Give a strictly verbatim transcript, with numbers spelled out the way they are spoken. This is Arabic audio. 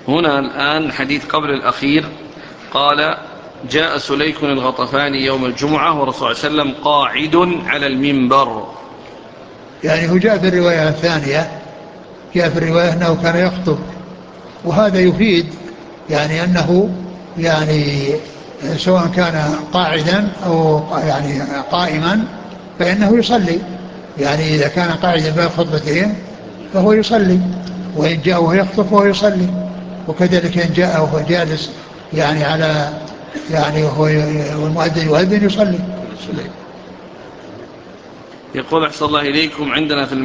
هنا الآن حديث قبل الأخير قال جاء سليك الغطفاني يوم الجمعة والرسول صلى الله عليه وسلم قاعد على المنبر. يعني هو جاء في الرواية الثانية، جاء في الرواية أنه كان يخطب، وهذا يفيد يعني أنه يعني سواء كان قاعدا أو يعني قائما فإنه يصلي، يعني إذا كان قاعدا بين خطبتين فهو يصلي، وإن جاء وهو يخطب فهو يصلي، وكذلك إن جاء وهو جالس يعني على يعني وهو والمؤذن يؤذن يصلي. يقول أحسن الله إليكم، عندنا في